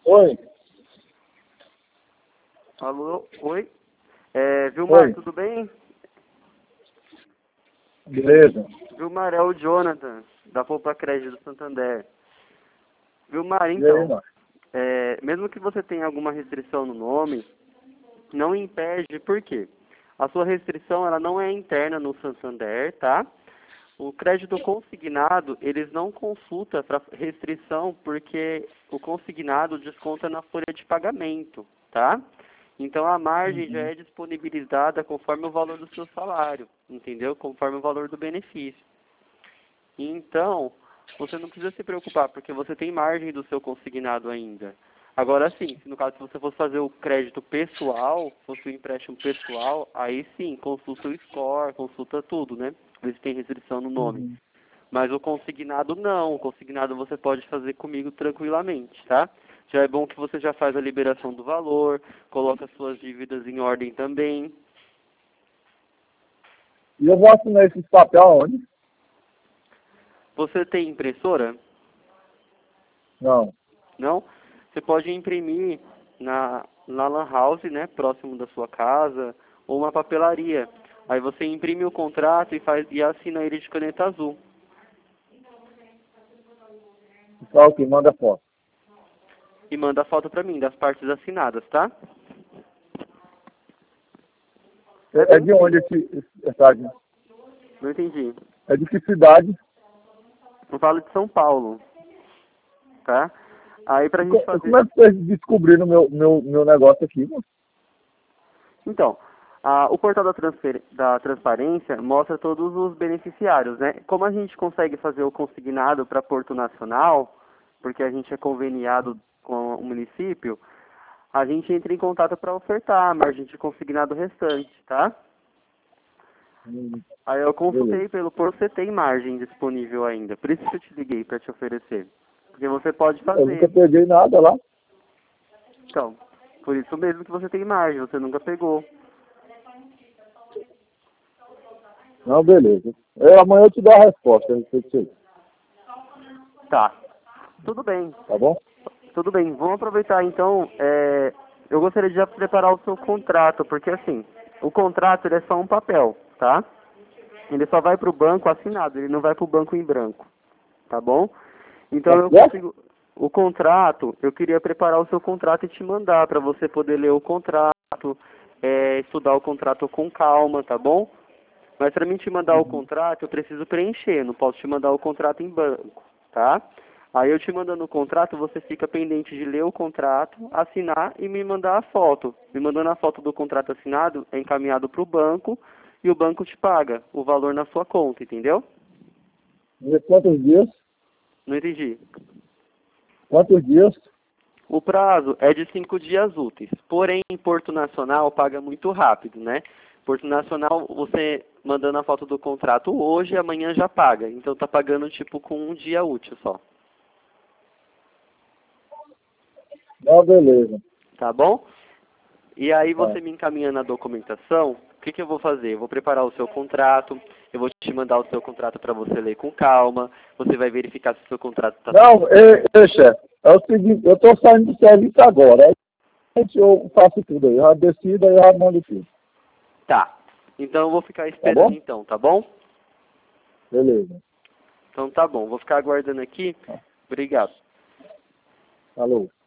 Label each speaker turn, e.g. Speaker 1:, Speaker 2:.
Speaker 1: Oi,
Speaker 2: Alô, oi? Vilmar,
Speaker 1: oi,
Speaker 2: tudo bem?
Speaker 1: beleza.
Speaker 2: Vilmar, é o Jonathan, da Poupa Crédito do Santander. Vilmar,
Speaker 1: E aí,
Speaker 2: então,
Speaker 1: mano?
Speaker 2: mesmo que você tenha alguma restrição no nome, não impede, por quê? A sua restrição, ela não é interna no Santander, tá? O crédito consignado, eles não consultam para restrição porque o consignado desconta na folha de pagamento, tá? Então a margem já
Speaker 1: Uhum.
Speaker 2: é disponibilizada conforme o valor do seu salário, entendeu? Conforme o valor do benefício. Então, você não precisa se preocupar porque você tem margem do seu consignado ainda. Agora sim, se no caso se você fosse fazer o crédito pessoal, fosse o empréstimo pessoal, aí sim, consulta o score, consulta tudo, né? Ver se tem restrição no nome.
Speaker 1: Uhum.
Speaker 2: Mas o consignado não. O consignado você pode fazer comigo tranquilamente, tá? Já é bom que você já faz a liberação do valor, coloca suas dívidas em ordem também.
Speaker 1: E eu vou assinar esses papel aonde?
Speaker 2: Você tem impressora?
Speaker 1: Não.
Speaker 2: Não? Você pode imprimir na Lan House, né, próximo da sua casa, ou uma papelaria. Aí você imprime o contrato e assina ele de caneta azul.
Speaker 1: Tá, ok, manda foto.
Speaker 2: E manda a foto pra mim, das partes assinadas, tá? É
Speaker 1: É
Speaker 2: bem
Speaker 1: de onde
Speaker 2: simples.
Speaker 1: essa agência?
Speaker 2: Não entendi.
Speaker 1: É de que cidade?
Speaker 2: Eu falo de São Paulo, tá? Aí pra gente
Speaker 1: Como
Speaker 2: fazer...
Speaker 1: é que vocês descobriram meu negócio aqui, mano?
Speaker 2: Então, o portal da transparência mostra todos os beneficiários, né? Como a gente consegue fazer o consignado para Porto Nacional, porque a gente é conveniado com o município, a gente entra em contato para ofertar a margem de consignado restante, tá?
Speaker 1: Hum,
Speaker 2: Aí eu
Speaker 1: Beleza.
Speaker 2: consultei pelo Porto, você tem margem disponível ainda. Por isso que eu te liguei para te oferecer. Porque você pode
Speaker 1: Eu nunca
Speaker 2: fazer.
Speaker 1: peguei nada lá.
Speaker 2: Então, por isso mesmo que você tem margem, você nunca pegou.
Speaker 1: Não, beleza. Amanhã eu te dou a resposta a respeito disso aí.
Speaker 2: Tá. Tudo bem.
Speaker 1: Tá bom?
Speaker 2: Tudo bem, vamos aproveitar então. Eu gostaria de já preparar o seu contrato, porque assim, o contrato ele é só um papel, tá? Ele só vai para o banco assinado, ele não vai para o banco em branco, tá bom? Então
Speaker 1: Tá
Speaker 2: eu
Speaker 1: certo?
Speaker 2: consigo. O contrato, eu queria preparar o seu contrato e te mandar para você poder ler o contrato, estudar o contrato com calma, tá bom? Mas para mim te mandar o
Speaker 1: Uhum.
Speaker 2: contrato, eu preciso preencher, não posso te mandar o contrato em branco, tá? Aí eu te mandando o contrato, você fica pendente de ler o contrato, assinar e me mandar a foto. Me mandando a foto do contrato assinado, é encaminhado para o banco e o banco te paga o valor na sua conta, entendeu?
Speaker 1: E quantos dias?
Speaker 2: Não entendi.
Speaker 1: Quantos dias?
Speaker 2: O prazo é de 5 dias úteis. Porém, em Porto Nacional paga muito rápido, né? Porto Nacional, você mandando a foto do contrato hoje, amanhã já paga. Então tá pagando tipo com um dia útil só.
Speaker 1: Não, beleza.
Speaker 2: Tá bom? E aí
Speaker 1: Tá.
Speaker 2: você me encaminhando a documentação, o que eu vou fazer? Eu vou preparar o seu contrato, eu vou te mandar o seu contrato para você ler com calma, você vai verificar se o seu contrato está tudo
Speaker 1: Não,
Speaker 2: certo.
Speaker 1: chefe, é o seguinte, eu estou saindo do serviço agora. Aí eu faço tudo aí. Eu já decido aí eu já mando tudo.
Speaker 2: Tá. Então eu vou ficar
Speaker 1: Tá
Speaker 2: esperando
Speaker 1: bom?
Speaker 2: então, tá bom?
Speaker 1: Beleza.
Speaker 2: Então tá bom, vou ficar aguardando aqui.
Speaker 1: Tá.
Speaker 2: Obrigado.
Speaker 1: Falou.